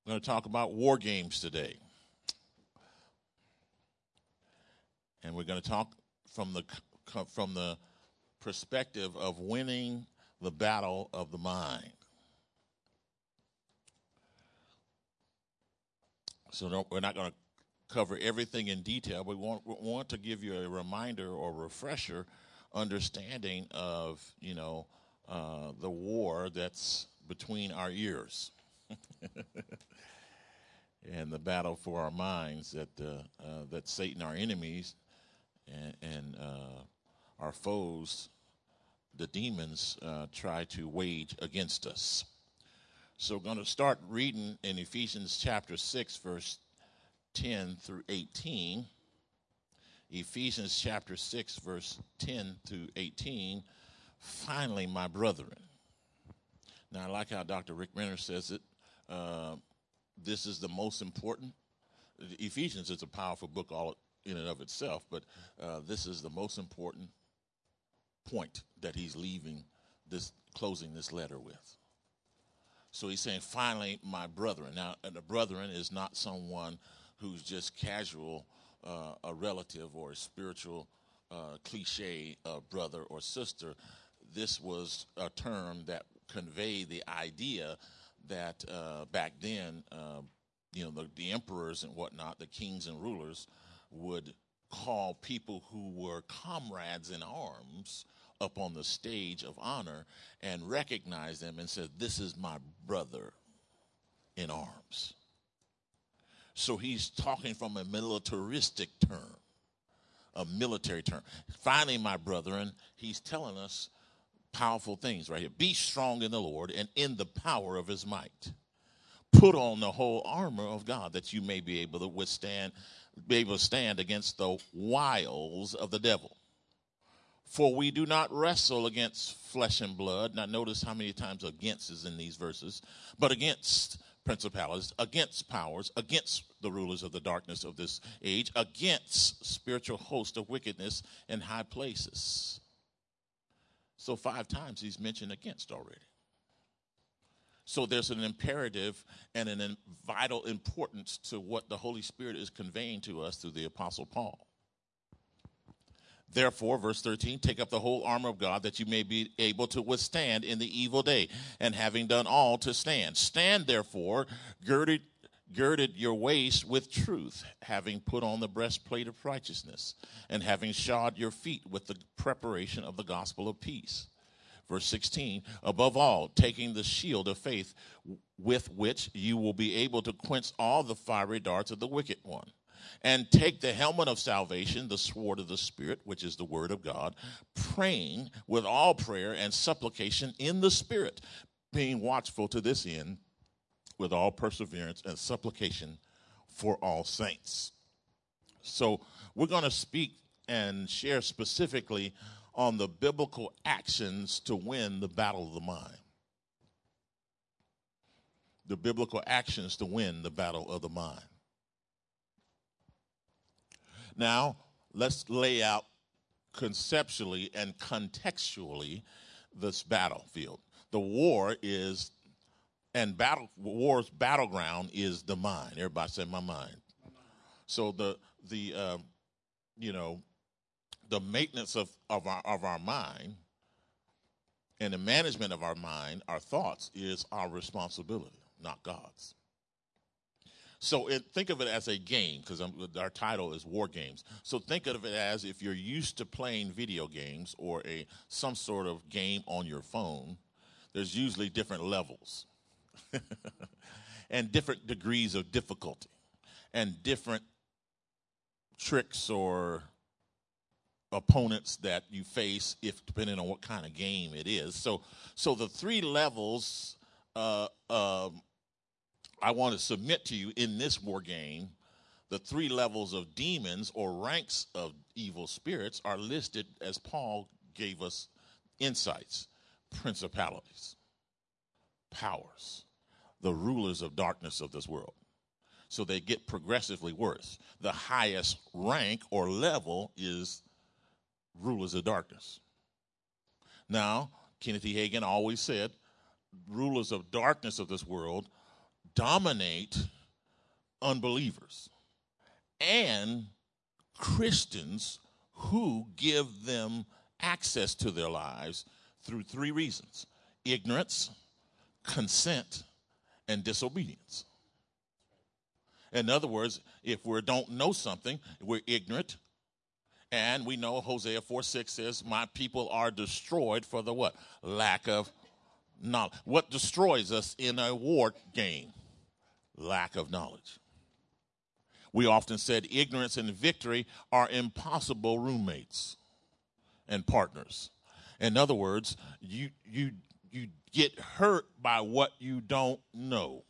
I'm going to talk about war games today. And we're going to talk from the perspective of winning the battle of the mind. So we're not going to cover everything in detail, but we want to give you a reminder or refresher understanding of, the war that's between our ears and the battle for our minds that Satan, our enemies, and our foes, the demons, try to wage against us. So we're going to start reading in Ephesians chapter 6, verse 10 through 18. Ephesians chapter 6, verse 10 through 18. Finally, my brethren. Now, I like how Dr. Rick Renner says it. This is the most important. Ephesians is a powerful book all in and of itself, but this is the most important point that he's closing this letter with. So he's saying, finally, my brethren. Now, the brethren is not someone who's just casual, a relative or a spiritual cliche brother or sister. This was a term that conveyed the idea that back then, the emperors and whatnot, the kings and rulers, would call people who were comrades in arms up on the stage of honor and recognize them and said, this is my brother in arms. So he's talking from a militaristic term, a military term. Finally, my brethren, he's telling us powerful things right here. Be strong in the Lord and in the power of his might. Put on the whole armor of God that you may be able to stand against the wiles of the devil. For we do not wrestle against flesh and blood. Now notice how many times against is in these verses. But against principalities, against powers, against the rulers of the darkness of this age, against spiritual hosts of wickedness in high places. So 5 times he's mentioned against already. So there's an imperative and a vital importance to what the Holy Spirit is conveying to us through the Apostle Paul. Therefore, verse 13, take up the whole armor of God that you may be able to withstand in the evil day, and having done all to stand. Stand therefore, girded your waist with truth, having put on the breastplate of righteousness, and having shod your feet with the preparation of the gospel of peace. Verse 16, above all, taking the shield of faith with which you will be able to quench all the fiery darts of the wicked one. And take the helmet of salvation, the sword of the Spirit, which is the word of God, praying with all prayer and supplication in the Spirit, being watchful to this end with all perseverance and supplication for all saints. So we're going to speak and share specifically on the biblical actions to win the battle of the mind. The biblical actions to win the battle of the mind. Now, let's lay out conceptually and contextually this battlefield. The war's battleground is the mind. Everybody say my mind. So the maintenance of our mind and the management of our mind, our thoughts, is our responsibility, not God's. So think of it as a game, because our title is War Games. So think of it as if you're used to playing video games or some sort of game on your phone, there's usually different levels and different degrees of difficulty and different tricks or opponents that you face, depending on what kind of game it is. So the 3 levels I want to submit to you in this war game, the 3 levels of demons or ranks of evil spirits are listed as Paul gave us insights. Principalities, powers, the rulers of darkness of this world. So they get progressively worse. The highest rank or level is rulers of darkness. Now, Kenneth E. Hagin always said, rulers of darkness of this world dominate unbelievers and Christians who give them access to their lives through three reasons: ignorance, consent, and disobedience. In other words, if we don't know something, we're ignorant. And we know Hosea 4:6 says, my people are destroyed for the what? Lack of knowledge. What destroys us in a war game? Lack of knowledge. We often said ignorance and victory are impossible roommates and partners. In other words, you get hurt by what you don't know.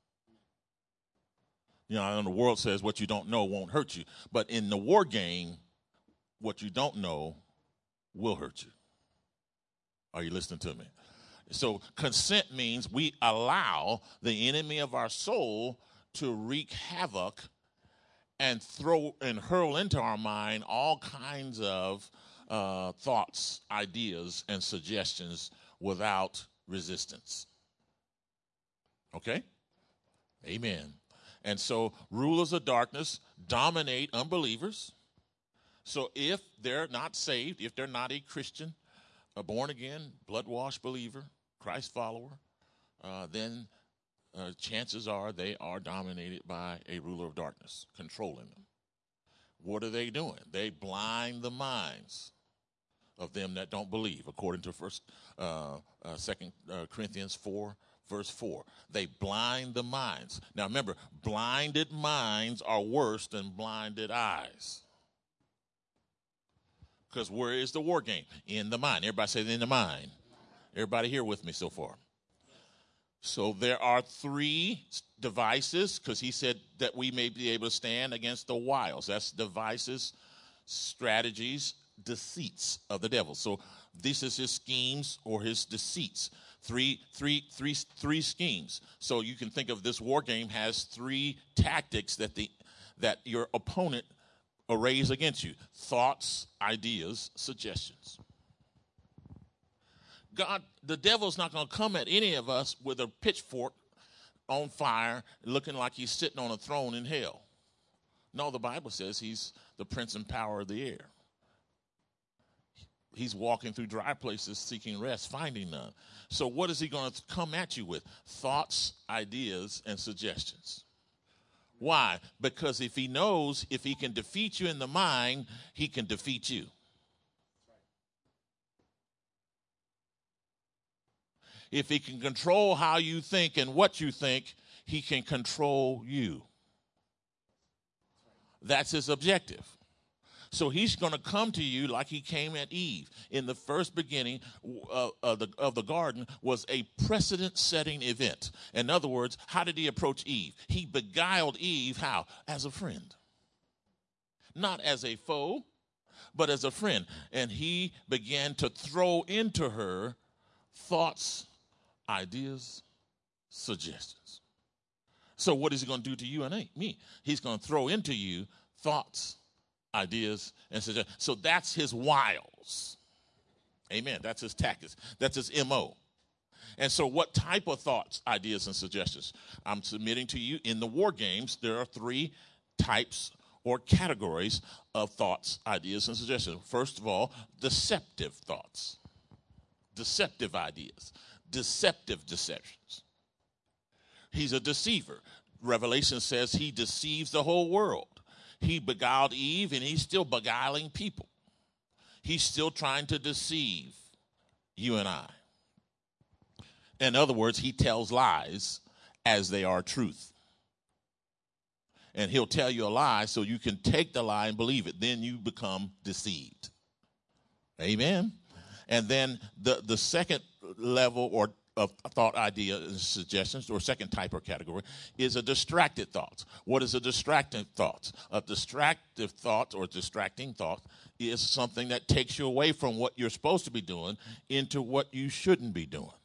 You know, the world says what you don't know won't hurt you. But in the war game, what you don't know will hurt you. Are you listening to me? So consent means we allow the enemy of our soul to wreak havoc and throw and hurl into our mind all kinds of thoughts, ideas, and suggestions without resistance. Okay? Amen. And so rulers of darkness dominate unbelievers. So if they're not saved, if they're not a Christian, a born-again, blood-washed believer, Christ follower, then chances are they are dominated by a ruler of darkness, controlling them. What are they doing? They blind the minds of them that don't believe, according to 2 Corinthians 4, verse 4. They blind the minds. Now remember, blinded minds are worse than blinded eyes. Because where is the war game? In the mind. Everybody say in the mind. Everybody here with me so far? So there are three devices, because he said that we may be able to stand against the wiles. That's devices, strategies, deceits of the devil. So this is his schemes or his deceits. Three schemes. So you can think of this war game has three tactics that your opponent arrays against you: thoughts, ideas, suggestions. The devil's not going to come at any of us with a pitchfork on fire, looking like he's sitting on a throne in hell. No, the Bible says he's the prince and power of the air. He's walking through dry places, seeking rest, finding none. So what is he going to come at you with? Thoughts, ideas, and suggestions. Why? Because if he knows if he can defeat you in the mind, he can defeat you. If he can control how you think and what you think, he can control you. That's his objective. So he's going to come to you like he came at Eve. In the first beginning of the garden was a precedent-setting event. In other words, how did he approach Eve? He beguiled Eve how? As a friend. Not as a foe, but as a friend. And he began to throw into her thoughts, ideas, suggestions. So what is he going to do to you and me? He's going to throw into you thoughts, ideas, and suggestions. So that's his wiles. Amen. That's his tactics. That's his MO. And so what type of thoughts, ideas, and suggestions? I'm submitting to you in the war games, there are three types or categories of thoughts, ideas, and suggestions. First of all, deceptive thoughts, deceptive ideas, deceptive deceptions. He's a deceiver. Revelation says he deceives the whole world. He beguiled Eve, and he's still beguiling people. He's still trying to deceive you and I. In other words, he tells lies as they are truth. And he'll tell you a lie so you can take the lie and believe it. Then you become deceived. Amen. And then the second level or of thought, idea, and suggestions, or second type or category, is a distracted thought. What is a distracted thought? A distractive thought or distracting thought is something that takes you away from what you're supposed to be doing into what you shouldn't be doing.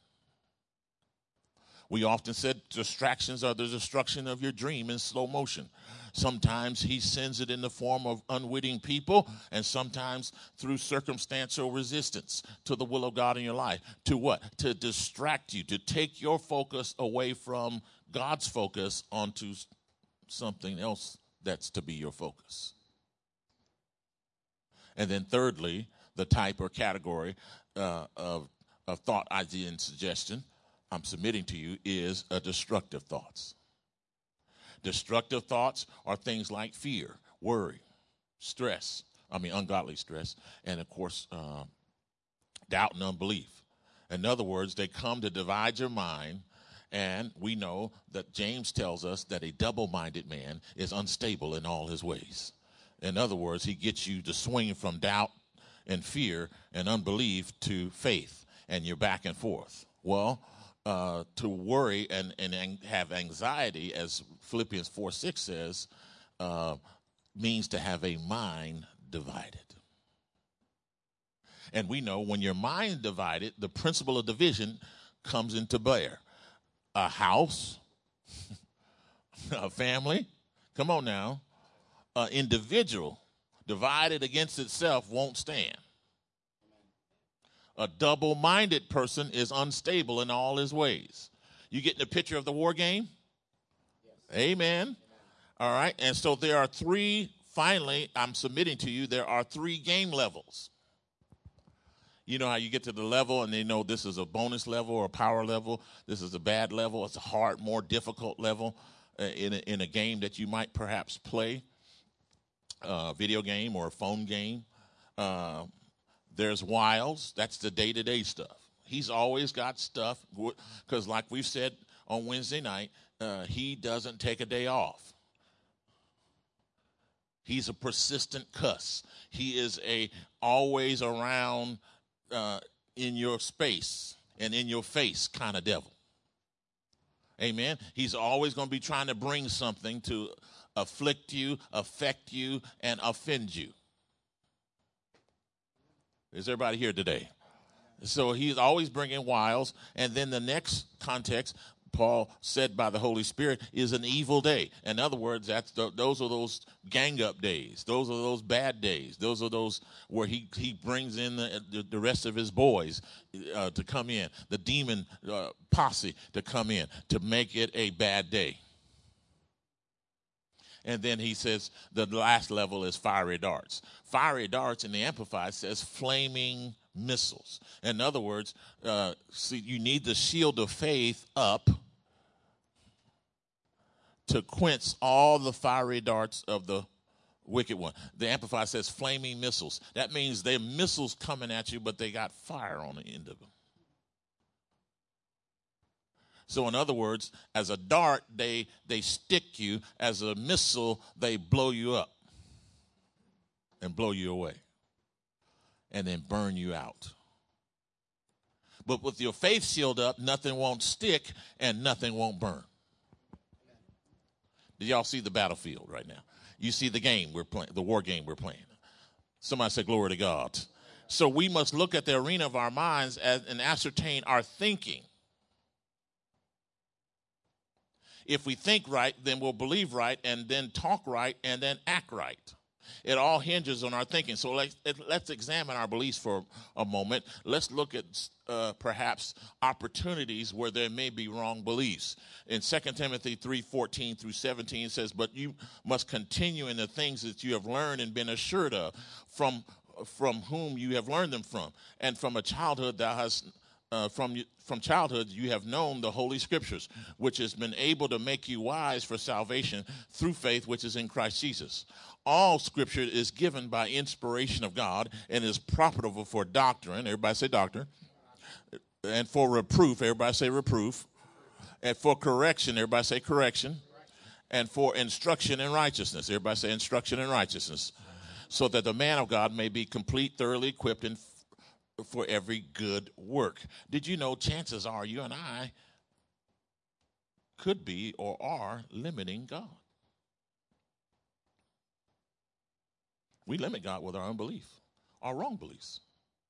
We often said distractions are the destruction of your dream in slow motion. Sometimes he sends it in the form of unwitting people, and sometimes through circumstantial resistance to the will of God in your life. To what? To distract you, to take your focus away from God's focus onto something else that's to be your focus. And then thirdly, the type or category of thought, idea, and suggestion I'm submitting to you is destructive thoughts. Destructive thoughts are things like fear, worry, ungodly stress, and of course, doubt and unbelief. In other words, they come to divide your mind, and we know that James tells us that a double-minded man is unstable in all his ways. In other words, he gets you to swing from doubt and fear and unbelief to faith, and you're back and forth. Well, to worry and have anxiety, as Philippians 4:6 says, means to have a mind divided. And we know when your mind divided, the principle of division comes into bear. A house, a family, come on now, an individual divided against itself won't stand. A double-minded person is unstable in all his ways. You getting a picture of the war game? Yes. Amen. All right. And so there are finally, I'm submitting to you, there are 3 game levels. You know how you get to the level and they know this is a bonus level or a power level. This is a bad level. It's a hard, more difficult level in a game that you might perhaps play, a video game or a phone game. There's Wiles. That's the day-to-day stuff. He's always got stuff because like we've said on Wednesday night, he doesn't take a day off. He's a persistent cuss. He is always around in your space and in your face kind of devil. Amen. He's always going to be trying to bring something to afflict you, affect you, and offend you. Is everybody here today? So he's always bringing wiles. And then the next context, Paul said by the Holy Spirit, is an evil day. In other words, those are those gang-up days. Those are those bad days. Those are those where he brings in the rest of his boys to come in, the demon posse to come in, to make it a bad day. And then he says the last level is fiery darts. Fiery darts in the Amplified says flaming missiles. In other words, you need the shield of faith up to quench all the fiery darts of the wicked one. The Amplified says flaming missiles. That means they're missiles coming at you, but they got fire on the end of them. So in other words, as a dart, they stick you. As a missile, they blow you up and blow you away and then burn you out. But with your faith shield up, nothing won't stick and nothing won't burn. Did y'all see the battlefield right now? You see the game we're playing, the war game we're playing. Somebody say glory to God. So we must look at the arena of our minds and ascertain our thinking. If we think right, then we'll believe right, and then talk right, and then act right. It all hinges on our thinking. So let's examine our beliefs for a moment. Let's look at perhaps opportunities where there may be wrong beliefs. In 2 Timothy 3:14 through 17 it says, "But you must continue in the things that you have learned and been assured of, from whom you have learned them from. And from a childhood thou hast from childhood you have known the Holy Scriptures, which has been able to make you wise for salvation through faith which is in Christ Jesus. All Scripture is given by inspiration of God and is profitable for doctrine," everybody say doctrine, "and for reproof," everybody say reproof, "and for correction," everybody say correction, "and for instruction in righteousness," everybody say instruction in righteousness, "so that the man of God may be complete, thoroughly equipped, and for every good work." Did you know chances are you and I could be or are limiting God? We limit God with our unbelief, our wrong beliefs.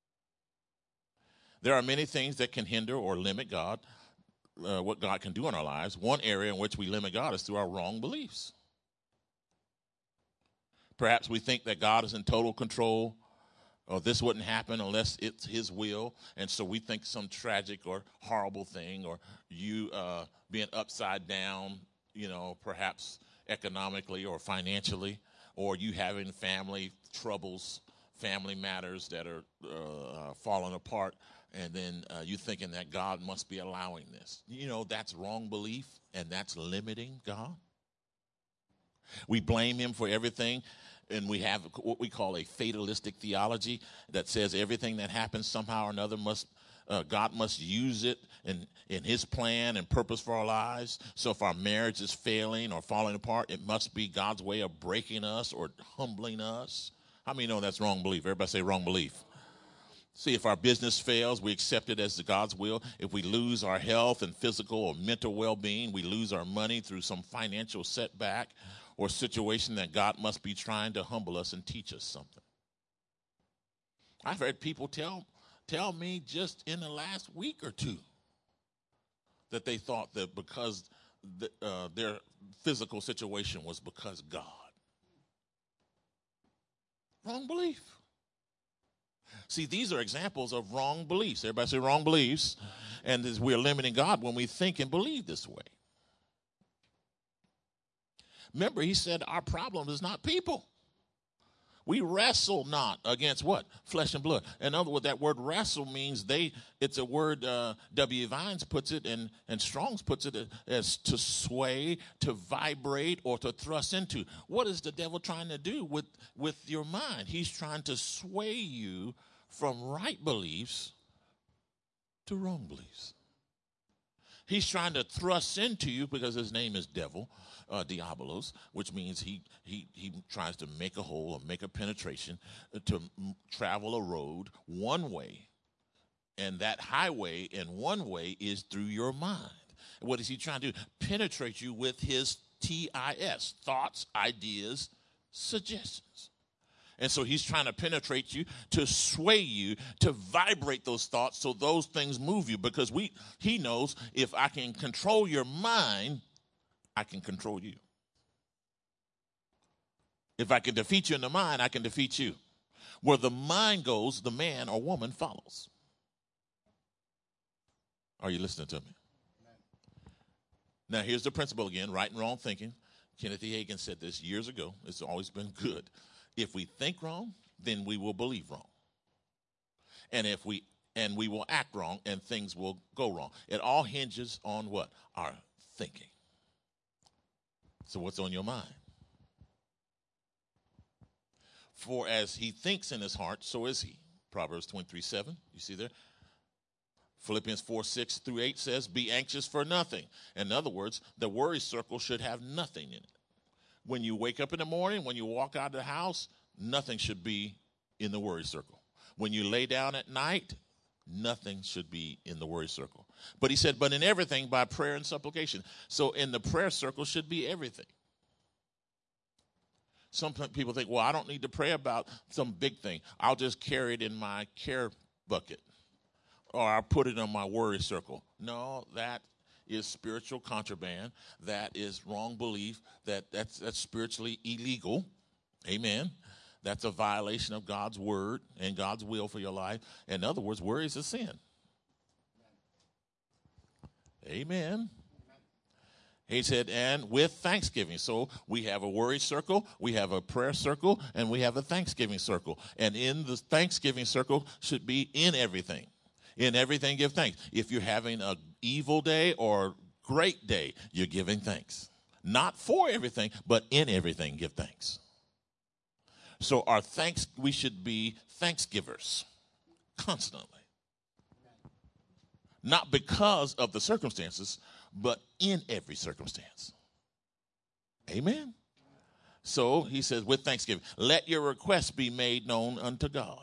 There are many things that can hinder or limit God, what God can do in our lives. One area in which we limit God is through our wrong beliefs. Perhaps we think that God is in total control or this wouldn't happen unless it's his will. And so we think some tragic or horrible thing, or you being upside down, perhaps economically or financially, or you having family troubles, family matters that are falling apart, and then you thinking that God must be allowing this. That's wrong belief, and that's limiting God. We blame him for everything, and we have what we call a fatalistic theology that says everything that happens somehow or another God must use it in his plan and purpose for our lives. So if our marriage is failing or falling apart, it must be God's way of breaking us or humbling us. How many know that's wrong belief? Everybody say wrong belief. See, if our business fails, we accept it as God's will. If we lose our health and physical or mental well-being, we lose our money through some financial setback or situation, that God must be trying to humble us and teach us something. I've heard people tell me just in the last week or two that they thought that because their physical situation was because God. Wrong belief. See, these are examples of wrong beliefs. Everybody say wrong beliefs. And we're limiting God when we think and believe this way. Remember, he said our problem is not people. We wrestle not against what? Flesh and blood. In other words, that word wrestle means it's a word, W. Vines puts it, and Strong's puts it as to sway, to vibrate, or to thrust into. What is the devil trying to do with your mind? He's trying to sway you from right beliefs to wrong beliefs. He's trying to thrust into you, because his name is devil, diabolos, which means he tries to make a hole or make a penetration to travel a road one way. And that highway in one way is through your mind. And what is he trying to do? Penetrate you with his TIS, thoughts, ideas, suggestions. And so he's trying to penetrate you, to sway you, to vibrate those thoughts so those things move you. Because he knows if I can control your mind, I can control you. If I can defeat you in the mind, I can defeat you. Where the mind goes, the man or woman follows. Are you listening to me? Now, here's the principle again, right and wrong thinking. Kenneth E. Hagin said this years ago. It's always been good. If we think wrong, then we will believe wrong. And we will act wrong, and things will go wrong. It all hinges on what? Our thinking. So what's on your mind? For as he thinks in his heart, so is he. Proverbs 23:7. You see there? Philippians 4:6-8 says, be anxious for nothing. In other words, the worry circle should have nothing in it. When you wake up in the morning, when you walk out of the house, nothing should be in the worry circle. When you lay down at night, nothing should be in the worry circle. But he said, but in everything by prayer and supplication. So in the prayer circle should be everything. Some people think, well, I don't need to pray about some big thing. I'll just carry it in my care bucket, or I'll put it on my worry circle. No, that is spiritual contraband. That is wrong belief. That's spiritually illegal. Amen. That's a violation of God's word and God's will for your life. In other words, worry is a sin. Amen. He said, and with thanksgiving. So we have a worry circle, we have a prayer circle, and we have a thanksgiving circle. And in the thanksgiving circle should be in everything. In everything, give thanks. If you're having an evil day or great day, you're giving thanks. Not for everything, but in everything, give thanks. So we should be thanksgivers constantly. Not because of the circumstances, but in every circumstance. Amen. So he says, with thanksgiving, let your requests be made known unto God.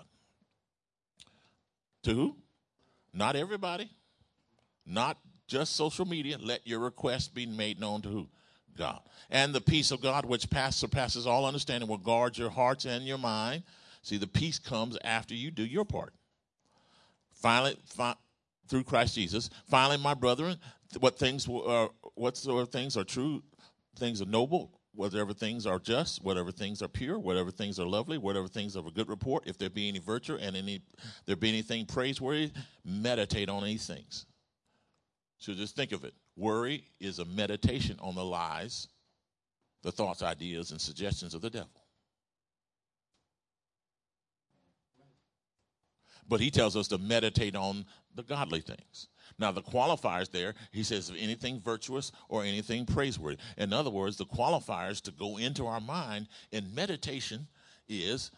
To who? Not everybody. Not just social media. Let your requests be made known to who? God. And the peace of God, which surpasses all understanding, will guard your hearts and your mind. See, the peace comes after you do your part. Finally, through Christ Jesus. Finally, my brethren, whatsoever things are true, things are noble, whatever things are just, whatever things are pure, whatever things are lovely, whatever things are of a good report, if there be any virtue and there be anything praiseworthy, meditate on these things. So just think of it. Worry is a meditation on the lies, the thoughts, ideas, and suggestions of the devil. But he tells us to meditate on the godly things. Now, the qualifiers there, he says, anything virtuous or anything praiseworthy. In other words, the qualifiers to go into our mind in meditation is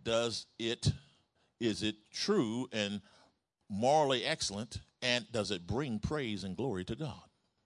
it true and morally excellent, and does it bring praise and glory to God?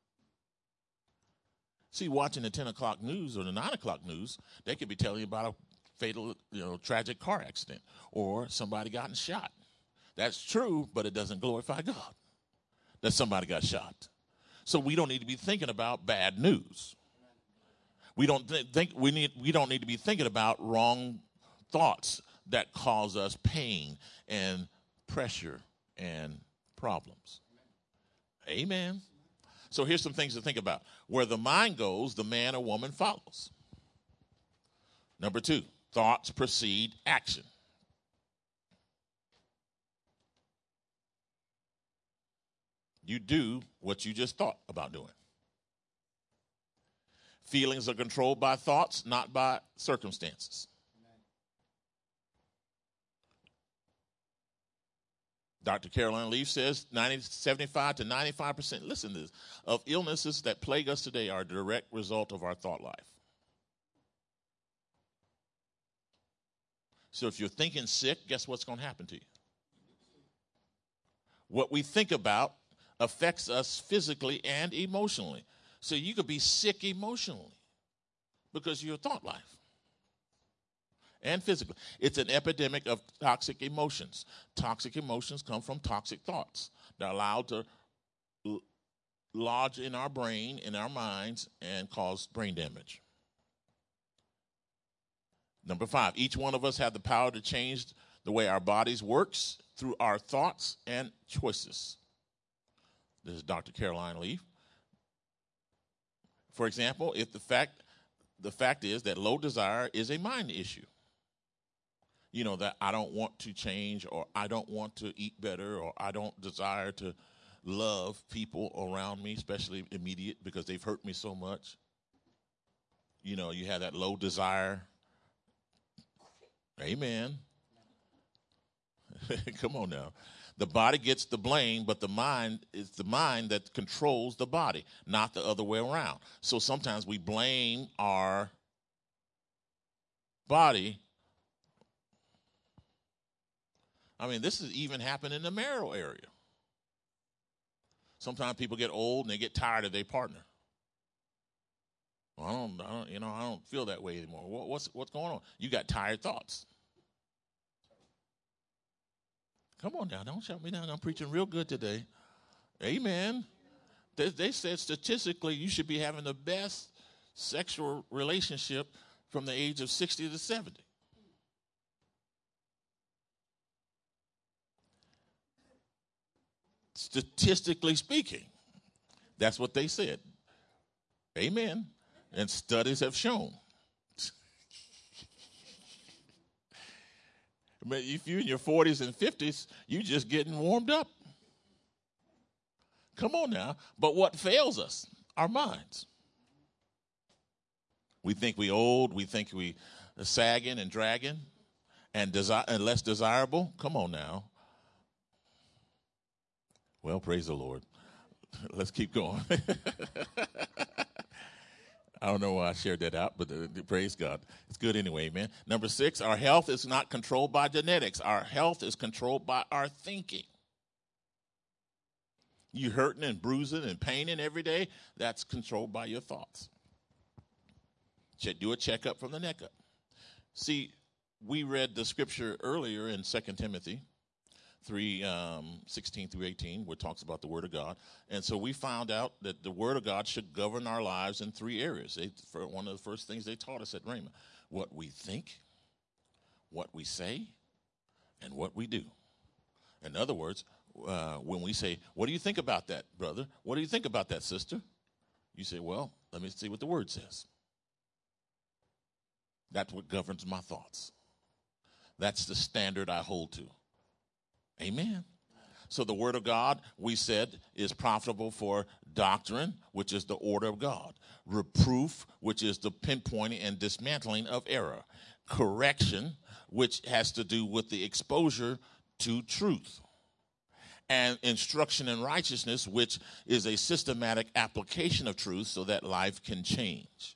See, watching the 10 o'clock news or the 9 o'clock news, they could be telling you about a fatal, tragic car accident or somebody gotten shot. That's true, but it doesn't glorify God that somebody got shot. So we don't need to be thinking about bad news. We don't need to be thinking about wrong thoughts that cause us pain and pressure and problems. Amen. So here's some things to think about. Where the mind goes, the man or woman follows. Number 2, thoughts precede action. You do what you just thought about doing. Feelings are controlled by thoughts, not by circumstances. Dr. Caroline Leaf says 75 to 95%, listen to this, of illnesses that plague us today are a direct result of our thought life. So if you're thinking sick, guess what's going to happen to you? What we think about affects us physically and emotionally. So you could be sick emotionally because of your thought life. And physically. It's an epidemic of toxic emotions. Toxic emotions come from toxic thoughts. They're allowed to lodge in our brain, in our minds, and cause brain damage. Number 5, each one of us have the power to change the way our bodies works through our thoughts and choices. This is Dr. Caroline Leaf. For example, if the fact is that low desire is a mind issue. That I don't want to change, or I don't want to eat better, or I don't desire to love people around me, especially immediate, because they've hurt me so much. You have that low desire. Amen. Come on now. The body gets the blame, but the mind is the mind that controls the body, not the other way around. So sometimes we blame our body. This has even happened in the marital area. Sometimes people get old and they get tired of their partner. Well, I don't feel that way anymore. What's going on? You got tired thoughts. Come on now, don't shut me down. I'm preaching real good today. Amen. They said statistically you should be having the best sexual relationship from the age of 60 to 70. Statistically speaking, that's what they said. Amen. And studies have shown. If you're in your 40s and 50s, you're just getting warmed up. Come on now. But what fails us? Our minds. We think we old. We think we sagging and dragging and less desirable. Come on now. Well, praise the Lord. Let's keep going. I don't know why I shared that out, but praise God. It's good anyway, man. Number 6, our health is not controlled by genetics. Our health is controlled by our thinking. You hurting and bruising and paining every day, that's controlled by your thoughts. Do a checkup from the neck up. See, we read the scripture earlier in 2 Timothy 3:16 through 18, where it talks about the Word of God. And so we found out that the Word of God should govern our lives in 3 areas. One of the first things they taught us at Rhema, what we think, what we say, and what we do. In other words, when we say, what do you think about that, brother? What do you think about that, sister? You say, well, let me see what the Word says. That's what governs my thoughts. That's the standard I hold to. Amen. So the word of God, we said, is profitable for doctrine, which is the order of God. Reproof, which is the pinpointing and dismantling of error. Correction, which has to do with the exposure to truth. And instruction in righteousness, which is a systematic application of truth so that life can change.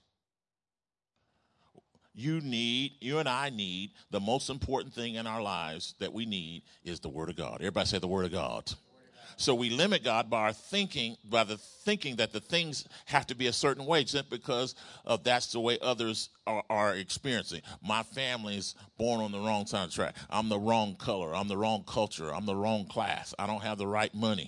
You and I need, the most important thing in our lives that we need is the Word of God. Everybody say the Word of God. So we limit God by our thinking, by the thinking that the things have to be a certain way, just because of that's the way others are experiencing. My family's born on the wrong side of the track. I'm the wrong color. I'm the wrong culture. I'm the wrong class. I don't have the right money.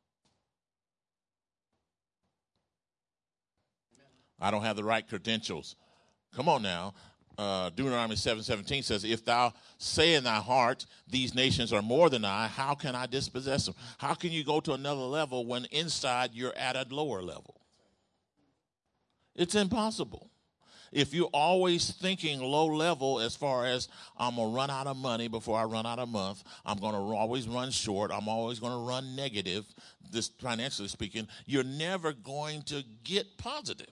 I don't have the right credentials. Come on now. Deuteronomy 7:17 says, if thou say in thy heart, these nations are more than I, how can I dispossess them? How can you go to another level when inside you're at a lower level? It's impossible. If you're always thinking low level as far as I'm going to run out of money before I run out of month, I'm going to always run short, I'm always going to run negative, this financially speaking, you're never going to get positive.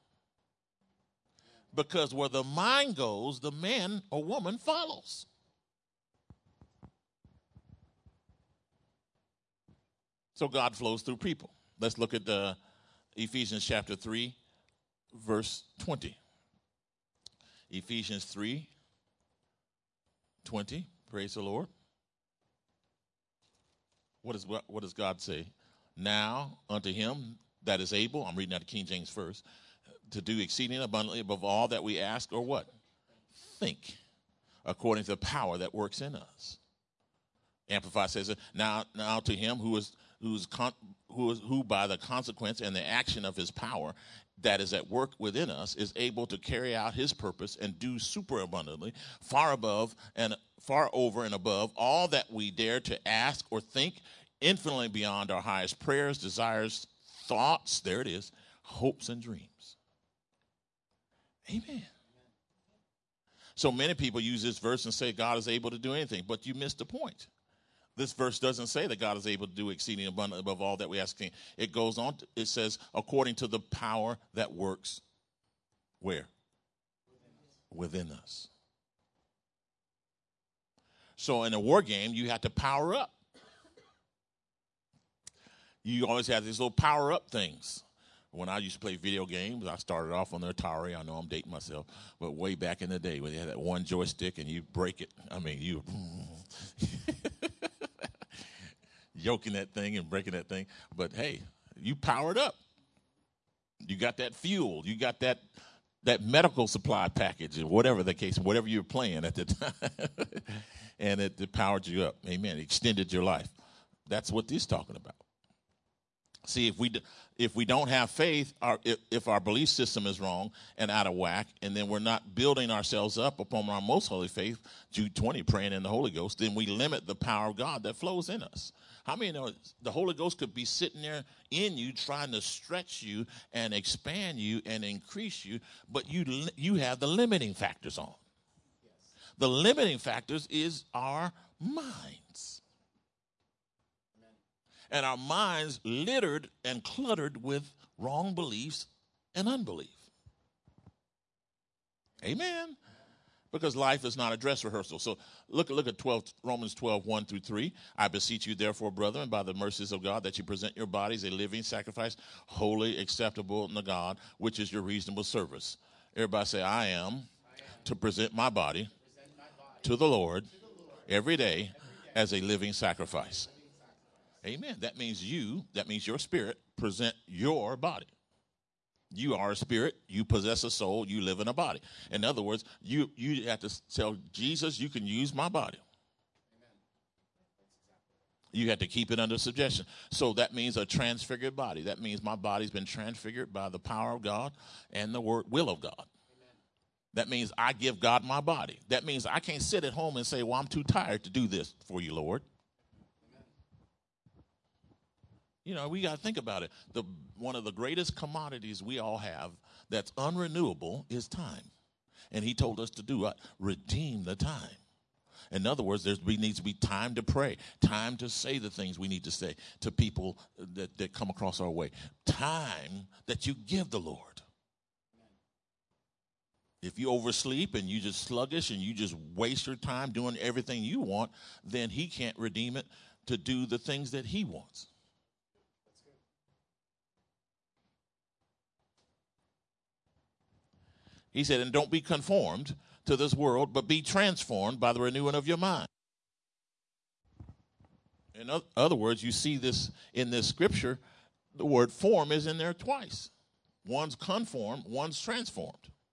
Because where the mind goes, the man or woman follows. So God flows through people. Let's look at Ephesians chapter 3, verse 20. Ephesians 3:20. Praise the Lord. What does God say? Now unto him that is able, I'm reading out of King James first, to do exceeding abundantly above all that we ask or what? Think, according to the power that works in us. Amplified says, now to him who by the consequence and the action of his power that is at work within us is able to carry out his purpose and do superabundantly, far above and far over and above all that we dare to ask or think, infinitely beyond our highest prayers, desires, thoughts, there it is, hopes and dreams. Amen. So many people use this verse and say God is able to do anything, but you missed the point. This verse doesn't say that God is able to do exceeding abundantly above all that we ask. It goes on, it says, according to the power that works where? Within us. So in a war game, you have to power up. You always have these little power up things. When I used to play video games, I started off on the Atari. I know I'm dating myself, but way back in the day when you had that one joystick and you break it, I mean, you yoking that thing and breaking that thing. But hey, you powered up. You got that fuel. You got that medical supply package, or whatever the case, whatever you were playing at the time, and it powered you up. Amen. It extended your life. That's what this is talking about. See, if we don't have faith, if our belief system is wrong and out of whack, and then we're not building ourselves up upon our most holy faith, Jude 20, praying in the Holy Ghost, then we limit the power of God that flows in us. How many know the Holy Ghost could be sitting there in you trying to stretch you and expand you and increase you, but you have the limiting factors on. The limiting factors is our minds. And our minds littered and cluttered with wrong beliefs and unbelief. Amen. Because life is not a dress rehearsal. So look at Romans 12, 1 through 3. I beseech you, therefore, brethren, by the mercies of God, that you present your bodies a living sacrifice, holy, acceptable unto God, which is your reasonable service. Everybody say, I am to present my body to the Lord every day as a living sacrifice. Amen. That means your spirit, present your body. You are a spirit, you possess a soul, you live in a body. In other words, you have to tell Jesus, you can use my body. You have to keep it under subjection. So that means a transfigured body. That means my body's been transfigured by the power of God and the will of God. That means I give God my body. That means I can't sit at home and say, well, I'm too tired to do this for you, Lord. You know, we got to think about it. One of the greatest commodities we all have that's unrenewable is time. And he told us to do what? Redeem the time. In other words, needs to be time to pray, time to say the things we need to say to people that come across our way, time that you give the Lord. If you oversleep and you just sluggish and you just waste your time doing everything you want, then he can't redeem it to do the things that he wants. He said, and don't be conformed to this world, but be transformed by the renewing of your mind. In other words, you see this in this scripture, the word form is in there twice. One's conformed, one's transformed.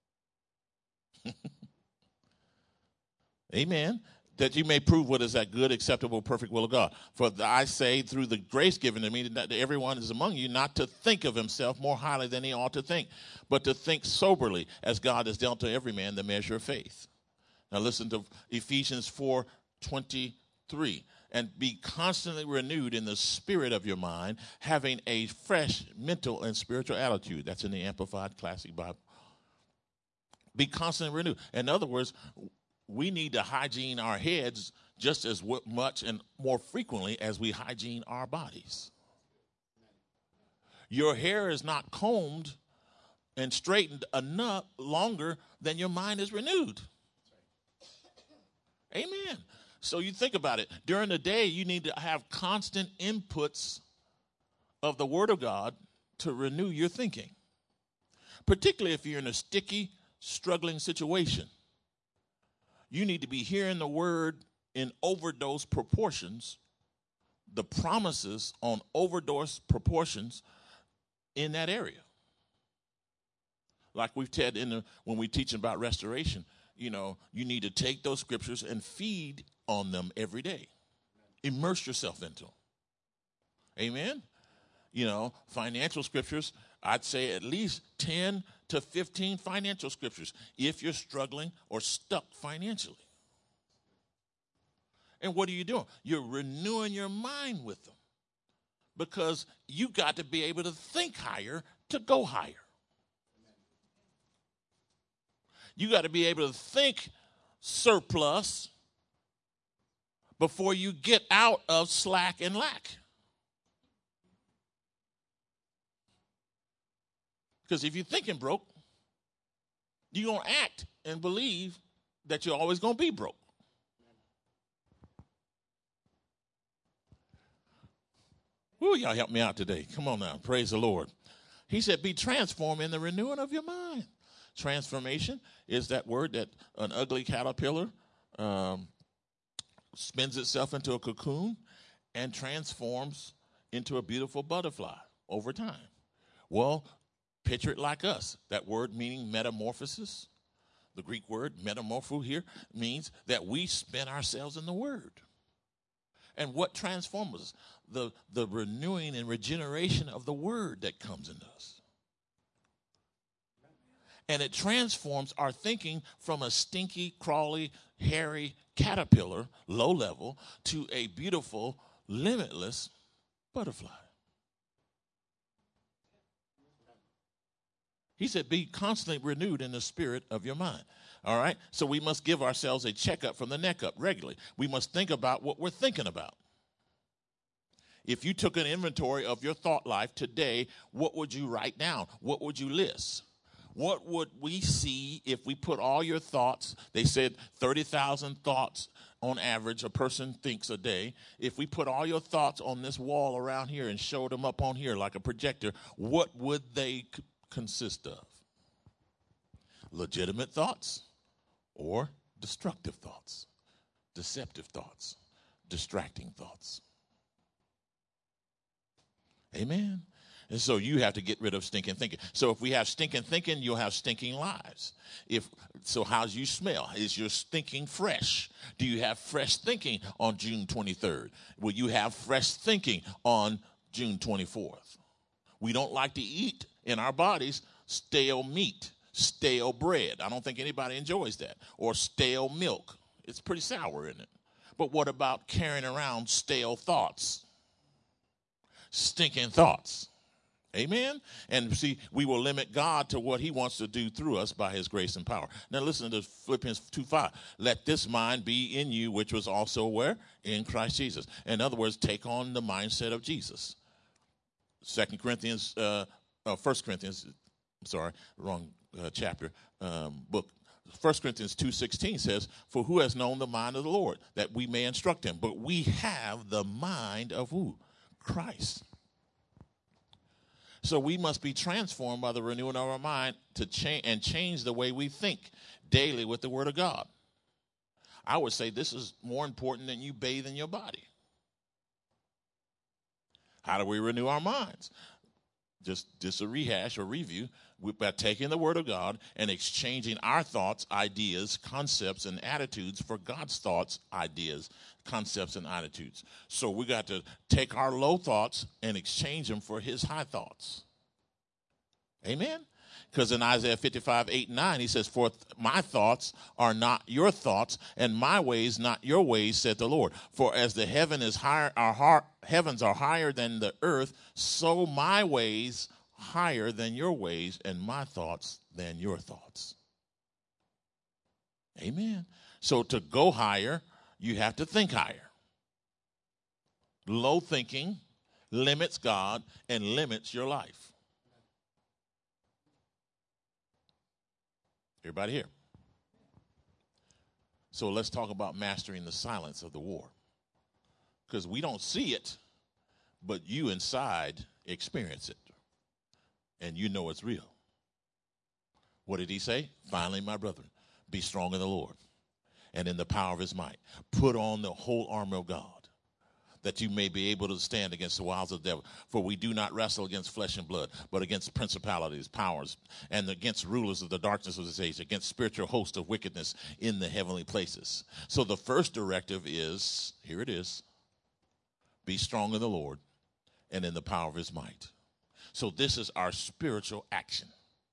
Amen. That you may prove what is that good, acceptable, perfect will of God. For I say, through the grace given to me, that everyone is among you, not to think of himself more highly than he ought to think, but to think soberly, as God has dealt to every man the measure of faith. Now listen to Ephesians 4:23. And be constantly renewed in the spirit of your mind, having a fresh mental and spiritual attitude. That's in the Amplified Classic Bible. Be constantly renewed. In other words, we need to hygiene our heads just as much and more frequently as we hygiene our bodies. Your hair is not combed and straightened enough longer than your mind is renewed. Amen. So you think about it. During the day, you need to have constant inputs of the Word of God to renew your thinking, particularly if you're in a sticky, struggling situation. You need to be hearing the word in overdose proportions, the promises on overdose proportions in that area. Like we've said when we teach about restoration, you need to take those scriptures and feed on them every day. Immerse yourself into them. Amen? Financial scriptures, I'd say at least 10 to 15 financial scriptures if you're struggling or stuck financially. And what are you doing? You're renewing your mind with them, because you got to be able to think higher to go higher. You got to be able to think surplus before you get out of slack and lack. Because if you're thinking broke, you're going to act and believe that you're always going to be broke. Ooh, y'all help me out today. Come on now. Praise the Lord. He said, be transformed in the renewing of your mind. Transformation is that word that an ugly caterpillar spins itself into a cocoon and transforms into a beautiful butterfly over time. Well, picture it like us. That word meaning metamorphosis, the Greek word metamorpho here, means that we spin ourselves in the word. And what transforms us? The renewing and regeneration of the word that comes in us. And it transforms our thinking from a stinky, crawly, hairy caterpillar, low level, to a beautiful, limitless butterfly. He said, be constantly renewed in the spirit of your mind. All right? So we must give ourselves a checkup from the neck up regularly. We must think about what we're thinking about. If you took an inventory of your thought life today, what would you write down? What would you list? What would we see if we put all your thoughts? They said 30,000 thoughts on average a person thinks a day. If we put all your thoughts on this wall around here and showed them up on here like a projector, what would they consist of? Legitimate thoughts or destructive thoughts, deceptive thoughts, distracting thoughts. Amen. And so you have to get rid of stinking thinking. So if we have stinking thinking, you'll have stinking lives. So how's you smell? Is your thinking fresh? Do you have fresh thinking on June 23rd? Will you have fresh thinking on June 24th? We don't like to eat in our bodies stale meat, stale bread. I don't think anybody enjoys that. Or stale milk. It's pretty sour, isn't it? But what about carrying around stale thoughts? Stinking thoughts. Amen? And see, we will limit God to what he wants to do through us by his grace and power. Now listen to Philippians 2:5. Let this mind be in you, which was also where? In Christ Jesus. In other words, take on the mindset of Jesus. 1 Corinthians, wrong chapter, book. 1 Corinthians 2:16 says, for who has known the mind of the Lord, that we may instruct him? But we have the mind of who? Christ. So we must be transformed by the renewing of our mind to change the way we think daily with the Word of God. I would say this is more important than you bathe in your body. How do we renew our minds? Just a rehash or review by taking the Word of God and exchanging our thoughts, ideas, concepts, and attitudes for God's thoughts, ideas, concepts, and attitudes. So we got to take our low thoughts and exchange them for his high thoughts. Amen? Because in Isaiah 55:8-9, he says, for my thoughts are not your thoughts, and my ways not your ways, said the Lord. For as the heavens are higher than the earth, so my ways higher than your ways, and my thoughts than your thoughts. Amen. So to go higher, you have to think higher. Low thinking limits God and limits your life. Everybody here? So let's talk about mastering the silence of the war. Because we don't see it, but you inside experience it. And you know it's real. What did he say? Finally, my brethren, be strong in the Lord and in the power of his might. Put on the whole armor of God, that you may be able to stand against the wiles of the devil. For we do not wrestle against flesh and blood, but against principalities, powers, and against rulers of the darkness of this age, against spiritual hosts of wickedness in the heavenly places. So the first directive is, here it is, be strong in the Lord and in the power of his might. So this is our spiritual action.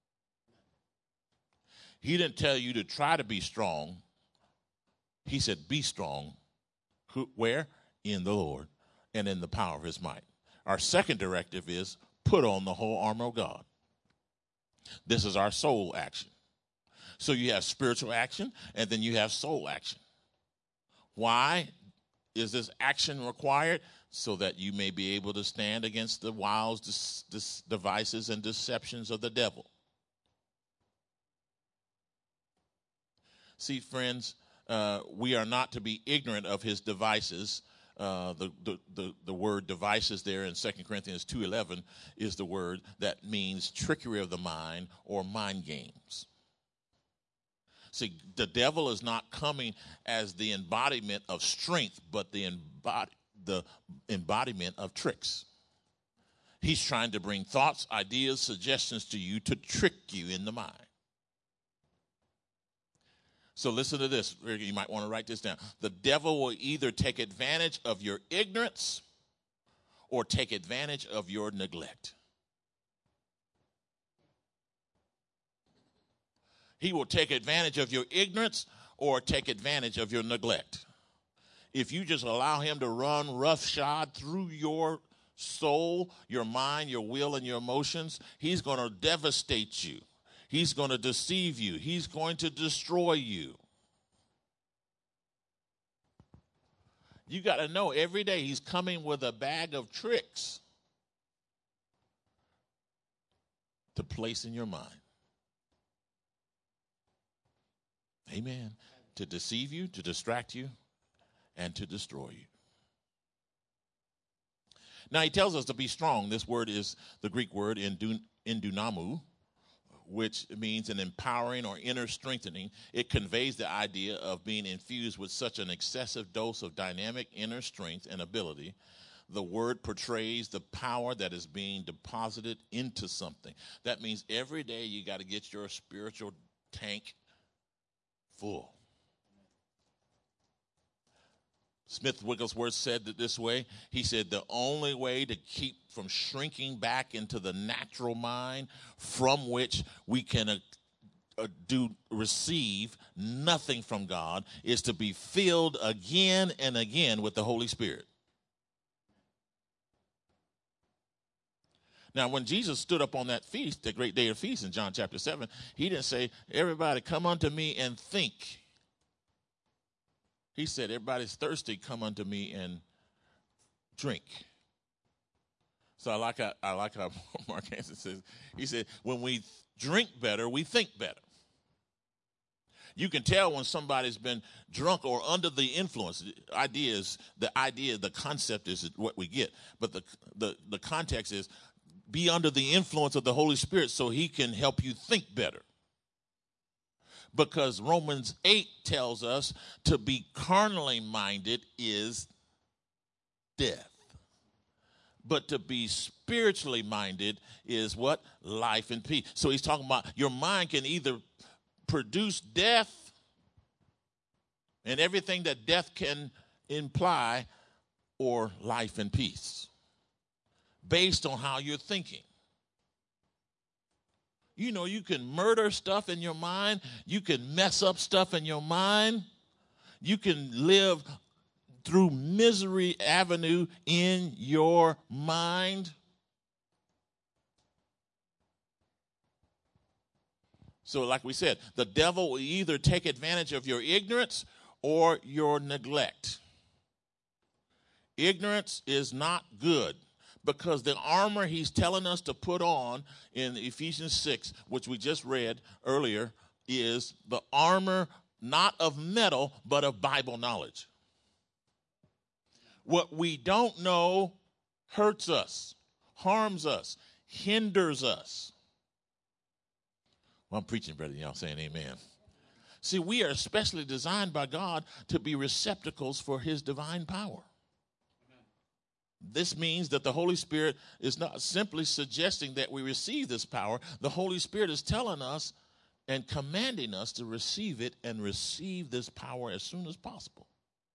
He didn't tell you to try to be strong. He said, be strong. Where? In the Lord and in the power of his might. Our second directive is put on the whole armor of God. This is our soul action. So you have spiritual action and then you have soul action. Why is this action required? So that you may be able to stand against the wiles, devices, and deceptions of the devil. See, friends, we are not to be ignorant of his devices. The word devices there in 2 Corinthians 2:11 is the word that means trickery of the mind or mind games. See, the devil is not coming as the embodiment of strength, but the embodiment of tricks. He's trying to bring thoughts, ideas, suggestions to you to trick you in the mind. So listen to this. You might want to write this down. The devil will either take advantage of your ignorance or take advantage of your neglect. He will take advantage of your ignorance or take advantage of your neglect. If you just allow him to run roughshod through your soul, your mind, your will, and your emotions, he's going to devastate you. He's going to deceive you. He's going to destroy you. You got to know every day he's coming with a bag of tricks to place in your mind. Amen. To deceive you, to distract you, and to destroy you. Now he tells us to be strong. This word is the Greek word endunamu, which means an empowering or inner strengthening. It conveys the idea of being infused with such an excessive dose of dynamic inner strength and ability. The word portrays the power that is being deposited into something. That means every day you got to get your spiritual tank full. Smith Wigglesworth said it this way. He said, the only way to keep from shrinking back into the natural mind from which we can receive nothing from God is to be filled again and again with the Holy Spirit. Now, when Jesus stood up on that feast, the great day of feast in John chapter 7, he didn't say, everybody come unto me and think. He said, everybody's thirsty, come unto me and drink. So I like how Mark Hansen says, he said, when we drink better, we think better. You can tell when somebody's been drunk or under the influence. The concept is what we get. But the context is be under the influence of the Holy Spirit so he can help you think better. Because Romans 8 tells us to be carnally minded is death. But to be spiritually minded is what? Life and peace. So he's talking about your mind can either produce death and everything that death can imply, or life and peace, based on how you're thinking. You know, you can murder stuff in your mind. You can mess up stuff in your mind. You can live through misery avenue in your mind. So like we said, the devil will either take advantage of your ignorance or your neglect. Ignorance is not good, because the armor he's telling us to put on in Ephesians 6, which we just read earlier, is the armor not of metal, but of Bible knowledge. What we don't know hurts us, harms us, hinders us. Well, I'm preaching, brother. Y'all saying amen. See, we are especially designed by God to be receptacles for his divine power. This means that the Holy Spirit is not simply suggesting that we receive this power. The Holy Spirit is telling us and commanding us to receive it and receive this power as soon as possible.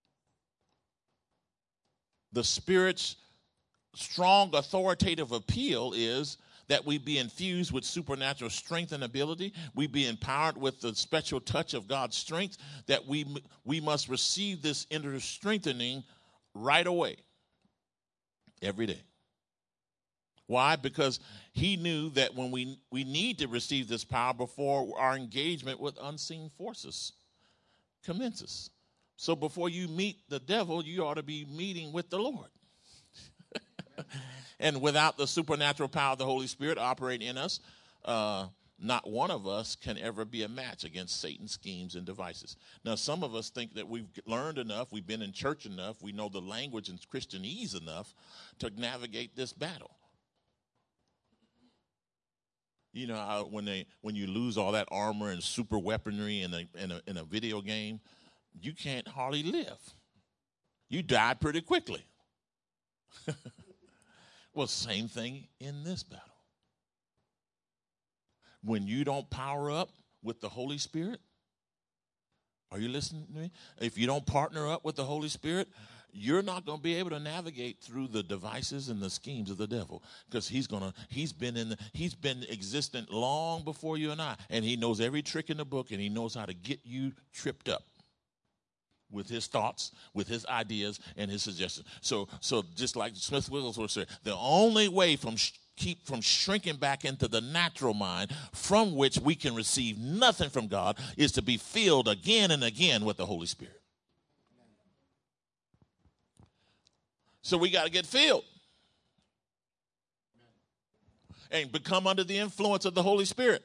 The Spirit's strong authoritative appeal is that we be infused with supernatural strength and ability. We be empowered with the special touch of God's strength, that we must receive this inner strengthening right away, every day. Why? Because he knew that when we need to receive this power before our engagement with unseen forces commences. So before you meet the devil, you ought to be meeting with the Lord. And without the supernatural power of the Holy Spirit operating in us, not one of us can ever be a match against Satan's schemes and devices. Now, some of us think that we've learned enough, we've been in church enough, we know the language and Christianese enough to navigate this battle. You know how when you lose all that armor and super weaponry in a video game, you can't hardly live. You die pretty quickly. Well, same thing in this battle. When you don't power up with the Holy Spirit, are you listening to me? If you don't partner up with the Holy Spirit, you're not going to be able to navigate through the devices and the schemes of the devil, because he's been existent long before you and I, and he knows every trick in the book, and he knows how to get you tripped up with his thoughts, with his ideas, and his suggestions. So just like Smith Wigglesworth said, the only way keep from shrinking back into the natural mind, from which we can receive nothing from God, is to be filled again and again with the Holy Spirit. So we got to get filled and become under the influence of the Holy Spirit.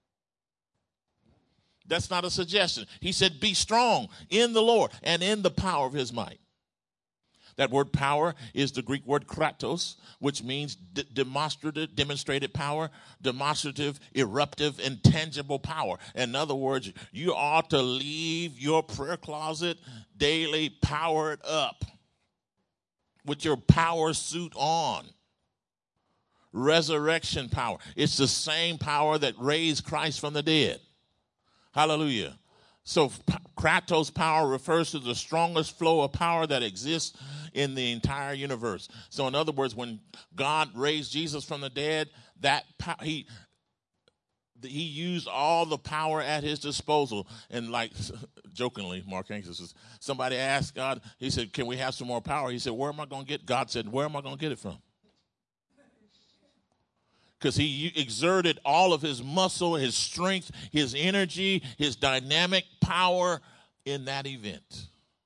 That's not a suggestion. He said, be strong in the Lord and in the power of his might. That word power is the Greek word kratos, which means demonstrative, demonstrated power, demonstrative, eruptive, intangible power. In other words, you ought to leave your prayer closet daily powered up with your power suit on. Resurrection power. It's the same power that raised Christ from the dead. Hallelujah. So Kratos power refers to the strongest flow of power that exists in the entire universe. So in other words, when God raised Jesus from the dead, he used all the power at his disposal. And like jokingly, Mark Hanks says, somebody asked God, he said, can we have some more power? He said, where am I going to get? God said, where am I going to get it from? because he exerted all of his muscle, his strength, his energy, his dynamic power in that event.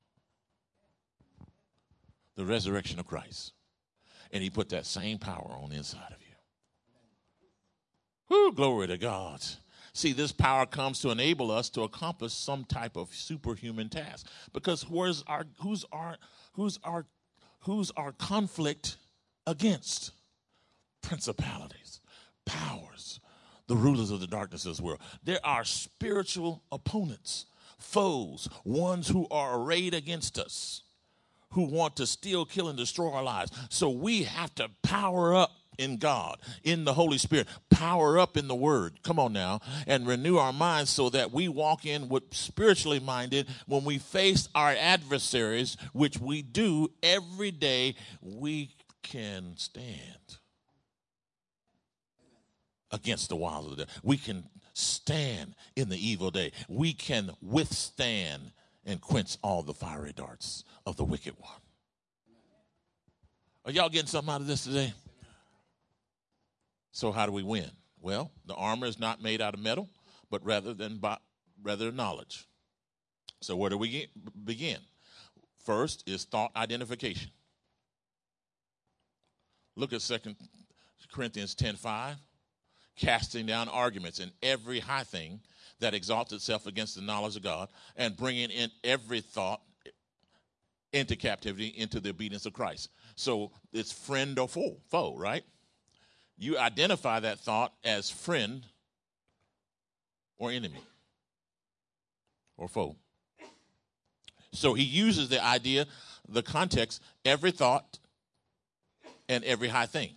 The resurrection of Christ. And he put that same power on the inside of you. Woo, glory to God. See, this power comes to enable us to accomplish some type of superhuman task. Because who's our conflict against? Principalities, powers, the rulers of the darkness of this world. There are spiritual opponents, foes, ones who are arrayed against us, who want to steal, kill, and destroy our lives. So we have to power up in God, in the Holy Spirit, power up in the Word. Come on now, and renew our minds so that we walk in with spiritually minded when we face our adversaries, which we do every day. We can stand against the wiles of the devil. We can stand in the evil day. We can withstand and quench all the fiery darts of the wicked one. Are y'all getting something out of this today? So how do we win? Well, the armor is not made out of metal, but rather knowledge. So where do we begin? First is thought identification. Look at 2 Corinthians 10:5. Casting down arguments and every high thing that exalts itself against the knowledge of God, and bringing in every thought into captivity, into the obedience of Christ. So it's friend or foe, right? You identify that thought as friend or enemy or foe. So he uses the idea, the context, every thought and every high thing.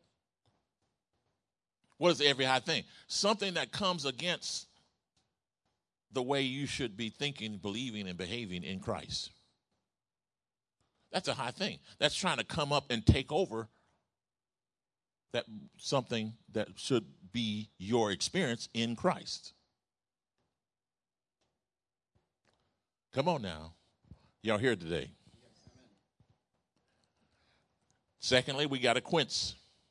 What is every high thing? Something that comes against the way you should be thinking, believing, and behaving in Christ. That's a high thing. That's trying to come up and take over that something that should be your experience in Christ. Come on now. Y'all here today. Secondly, we got to quench.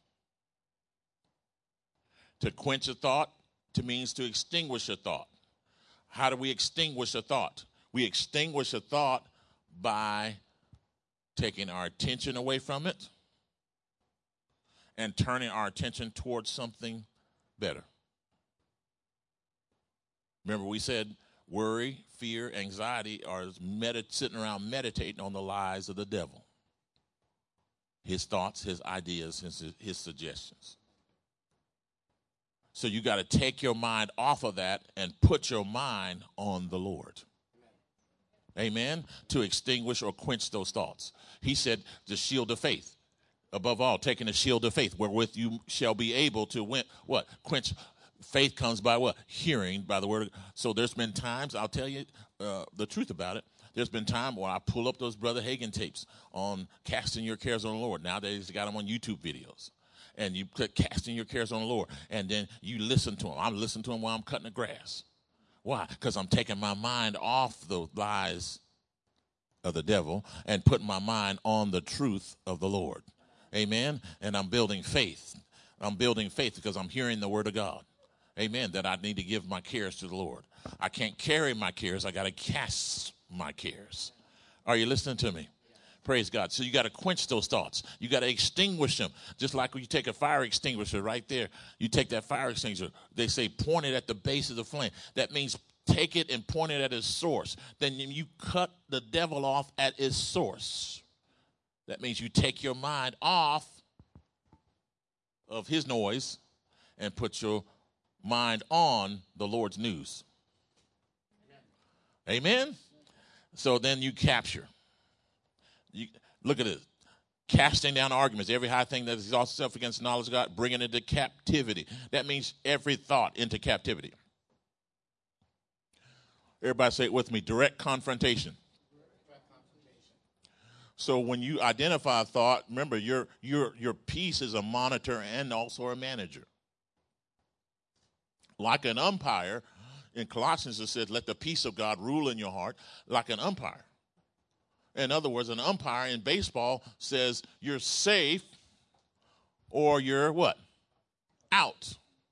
To quench a thought means to extinguish a thought. How do we extinguish a thought? We extinguish a thought by taking our attention away from it and turning our attention towards something better. Remember, we said worry, fear, anxiety are sitting around meditating on the lies of the devil. His thoughts, his ideas, his suggestions. So you got to take your mind off of that and put your mind on the Lord. Amen? To extinguish or quench those thoughts. He said the shield of faith. Above all, taking the shield of faith, wherewith you shall be able to what? Quench. Faith comes by what? Hearing by the word. So there's been times, I'll tell you the truth about it. There's been time where I pull up those Brother Hagin tapes on casting your cares on the Lord. Nowadays, they got them on YouTube videos. And you click casting your cares on the Lord. And then you listen to him. I'm listening to him while I'm cutting the grass. Why? Because I'm taking my mind off the lies of the devil and putting my mind on the truth of the Lord. Amen? And I'm building faith. I'm building faith because I'm hearing the word of God. Amen? That I need to give my cares to the Lord. I can't carry my cares. I got to cast my cares. Are you listening to me? Praise God. So you got to quench those thoughts. You got to extinguish them. Just like when you take a fire extinguisher right there, you take that fire extinguisher, they say point it at the base of the flame. That means take it and point it at its source. Then you cut the devil off at its source. That means you take your mind off of his noise and put your mind on the Lord's news. Amen? So then you capture. Look at it. Casting down arguments, every high thing that exalts itself against the knowledge of God, bringing it into captivity. That means every thought into captivity. Everybody say it with me. Direct confrontation. So when you identify a thought, remember your peace is a monitor and also a manager. Like an umpire, in Colossians it says, let the peace of God rule in your heart like an umpire. In other words, an umpire in baseball says you're safe or you're what? out.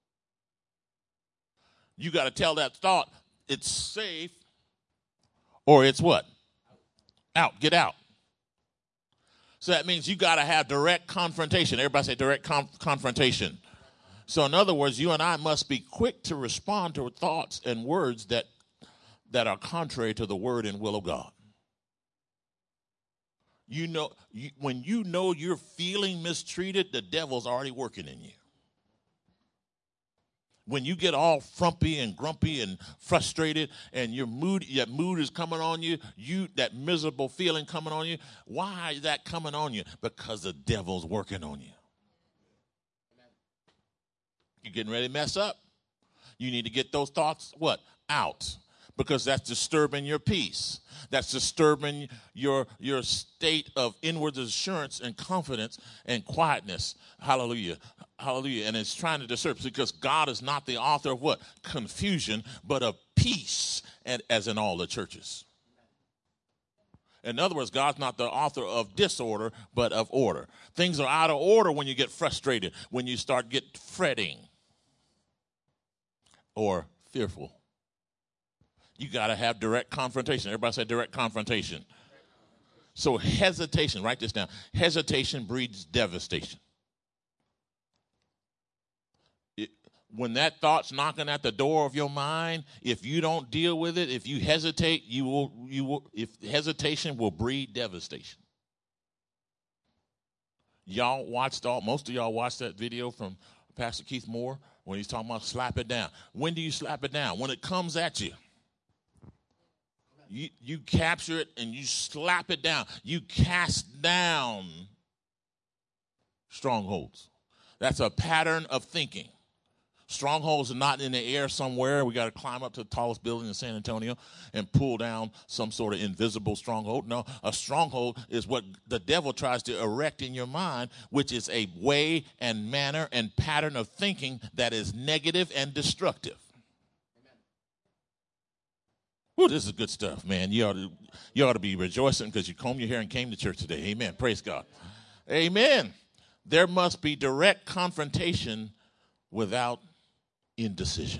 You got to tell that thought it's safe or it's what? Out. Get out. So that means you got to have direct confrontation. Everybody say direct confrontation. So in other words, you and I must be quick to respond to thoughts and words that are contrary to the word and will of God. You know, when you know you're feeling mistreated, the devil's already working in you. When you get all frumpy and grumpy and frustrated and that mood is coming on you, that miserable feeling coming on you, why is that coming on you? Because the devil's working on you. You're getting ready to mess up. You need to get those thoughts, what? Out. Because that's disturbing your peace. That's disturbing your state of inward assurance and confidence and quietness. Hallelujah. Hallelujah. And it's trying to disturb because God is not the author of what? Confusion, but of peace, and as in all the churches. In other words, God's not the author of disorder, but of order. Things are out of order when you get frustrated, when you start fretting or fearful. You got to have direct confrontation. Everybody say direct confrontation. So hesitation, write this down. Hesitation breeds devastation. When that thought's knocking at the door of your mind, if you don't deal with it, if you hesitate, hesitation will breed devastation. Most of y'all watched that video from Pastor Keith Moore when he's talking about slap it down. When do you slap it down? When it comes at you. You capture it and you slap it down. You cast down strongholds. That's a pattern of thinking. Strongholds are not in the air somewhere. We got to climb up to the tallest building in San Antonio and pull down some sort of invisible stronghold. No, a stronghold is what the devil tries to erect in your mind, which is a way and manner and pattern of thinking that is negative and destructive. Ooh, this is good stuff, man. You ought to be rejoicing because you combed your hair and came to church today. Amen. Praise God. Amen. There must be direct confrontation without indecision.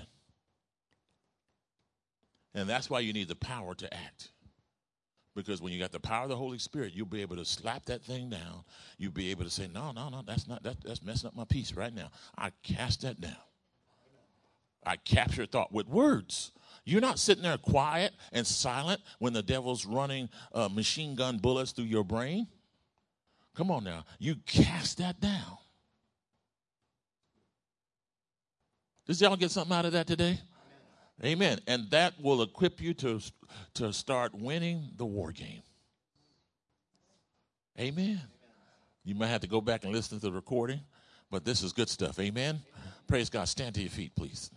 And that's why you need the power to act. Because when you got the power of the Holy Spirit, you'll be able to slap that thing down. You'll be able to say, no, that's messing up my peace right now. I cast that down. I capture thought with words. You're not sitting there quiet and silent when the devil's running machine gun bullets through your brain. Come on now. You cast that down. Does y'all get something out of that today? Amen. And that will equip you to start winning the war game. Amen. You might have to go back and listen to the recording, but this is good stuff. Amen. Praise God. Stand to your feet, please.